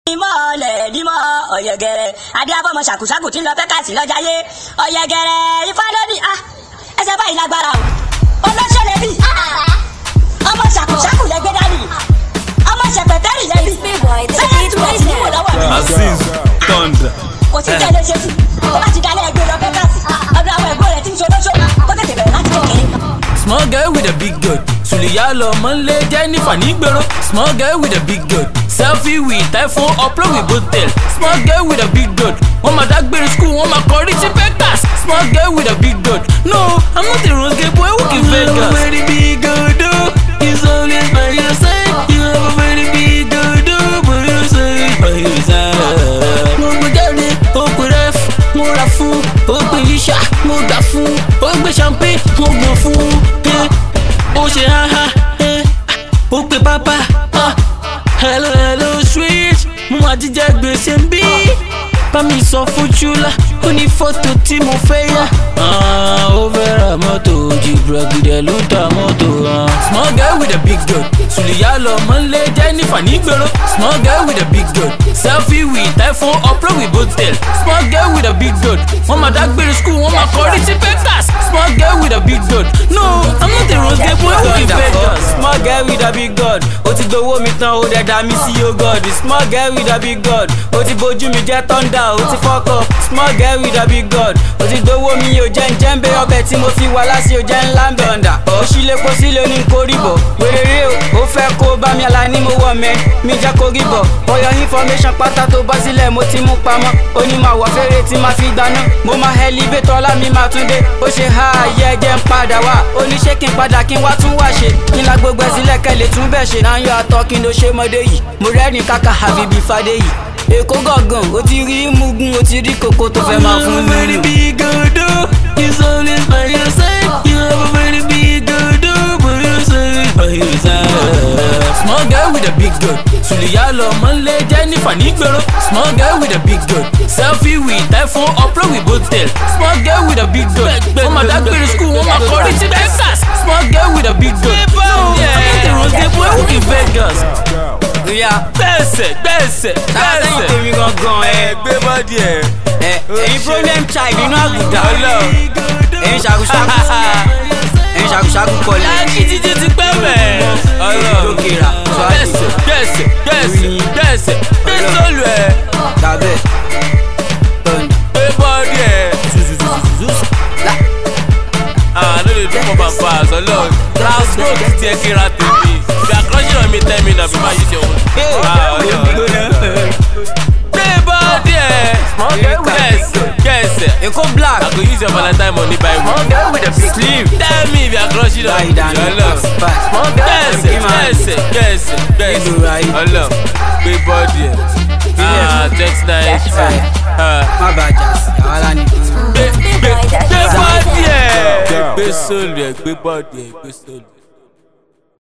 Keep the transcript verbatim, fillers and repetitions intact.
ìmọ̀lẹ̀ nímọ̀ ọ̀yẹ̀gẹ̀rẹ̀ adéábọ̀mọ̀ ṣàkùṣàkù tí ń lọ pẹ́kàsì lọ́jàyé ọ̀yẹ̀gẹ̀rẹ̀ ifá lónìí ah ẹsẹ̀ báyìí lágbára o olóṣèlè bí ọmọ ṣàkùṣàkù lẹ́gbẹ́ dání ọmọ ṣẹpẹtẹ́rì lẹ́bí sẹ́yìn tí wọ́n ti wò lọ́wọ́ mi. Aziz Thunder. kò sí jẹ́ léṣe sí tó bá ti dalẹ̀ ẹgbẹ́ lọ pẹ́kàsì ọdún àwọn ẹ̀gbọ́n rẹ̀ ti ń ṣolóṣó kó tètè bẹ̀rẹ̀ láti kékeré. Small girl with a big god. Suliya lọ mọ́lẹ̀ Jennifer nígboro. Small girl with a big god. Selfie with iPhone upload with botel. Small girl with a big god. Wọ́n máa dágbére school, wọ́n máa kọrí sí Vegas. Small girl with a big god. No, I'm not a rose gay boy who can Vegas. You have a very big god, oh. He's always by your side. You have a very big god, oh. By your side, by your side. Mo gbé jáde, ó gbé ref, mo ra fún. Ó gbé yíṣà, mo gbà fún. Ó gbé champagne, mo gbọ̀n fún. Ó ṣe haha, ó pe pápá. Hello hello sweet, mo máa jíjẹ gbèsè ń bí. Bá mi sọ fún Chula, ó ní fọ́tò tí mo fẹ́ yá. Ó fẹ́ ra mọ́tò, jìbìrọ̀gìdẹ̀ ló ta mọ́tò. Small girl with a big god, Suliya lọ mọ́lẹ̀ Jennifer nígboro. Small girl with a big god, selfie with iPhone upload with botel. Small girl with a big god, wọ́n máa dágbére school, wọ́n máa kọrí sí Vegas. Small girl with a big god, no, I'm not a rose gay boy who can Vegas. Small girl with a big god, ó ti gbowó mi tán, ó dẹ̀ dá mi sí yo god. Small girl with a big god, ó ti bójú mi jẹ́ thunder, ó ti fuck up. Small girl with a big god, ó ti gbowó mi yóò jẹ́ ń jẹ́ ń bẹ́ ọbẹ̀ tí mo fi wá lásì ó jẹ́ ńlá ń bẹ̀ ọ̀ndà. Ó ṣí lépo sílé ní kórìbọ̀, wèrèrè o, ó fẹ́ kó bá mi àlá ní mo wọ̀ mẹ́, mi jẹ́ kórìbọ̀. Ọyọ information pátá tó bá sílẹ̀ mo ti mú pamọ́, ó ní máa wọ̀ fèrè tí máa fi gbaná. Mo máa elevate ọlá mi máa tún dé, ó ṣe ha ayé jẹ́ ń padà wá. Ó ní ṣé kí n padà kí n wá tún wá ṣe, kí n la gbogbo ẹ̀ sílẹ̀ kẹ́lẹ̀ tún bẹ̀ ṣe. Náà yọ àtọ́ kí n ló ṣe mọ́dé yìí, mo rẹ́rìn káka àbíbí fadé yìí. Èkó gọ̀gàn, ó ti rí mugun, ó ti rí kòkó tó fẹ́ máa fún mi. Very big god, oh. He's always by your side. You have a very big god, oh. By your side, by your side. Small girl with a big god, Suliya lọ mọ́lẹ̀ Jennifer nígboro. Small girl with a big god, selfie with iPhone upload with botel. Small girl with a big god, wọ́n máa dágbére school, wọ́n máa kọrí sí Texas. Small girl with a big god, no, I'm not a rose gay boy who can Vegas. Gbèsè gbèsè Sẹ́yìn tèmi gangan ẹ gbé bọ́dì ẹ̀. Ẹ̀yin problem child inú àgùdà. Ẹ̀yin ṣàkúṣàkú. Ẹ̀yin ṣàkúṣàkú kọlẹ̀. Láàkì títí ti pẹ́ mẹ́. Lókèrà. Gbèsè gbèsè gbèsè gbèsè gbèsè olù ẹ̀. Tàbẹ̀. Gbé bọ́dì ẹ̀. Àná lè dún mọ́ bàbá àzọ́lọ́. Transport ti tiẹ̀ kíra tèmi. Bí a crushing on me tell me na bíbá yìí ṣe wọn. Gbé bọ́dì ẹ̀. Gẹ̀ẹ́sì gẹ̀ẹ́sì. Èkó black. I go use your Valentine money buy me. Sleep. Tell me if you are crushing on me. Gẹ̀ẹ́sì gẹ̀ẹ́sì gẹ̀ẹ́sì gẹ̀ẹ́sì. Ọlọ gbé bọ́dì ẹ̀. Ah twenty nine eighty five. Má bàjá sí àwa lá ní. Gbé gbé gbé bọ́dì ẹ̀. Gbé sóòlù ẹ̀ gbé bọ́dì ẹ̀ gbé sóòlù.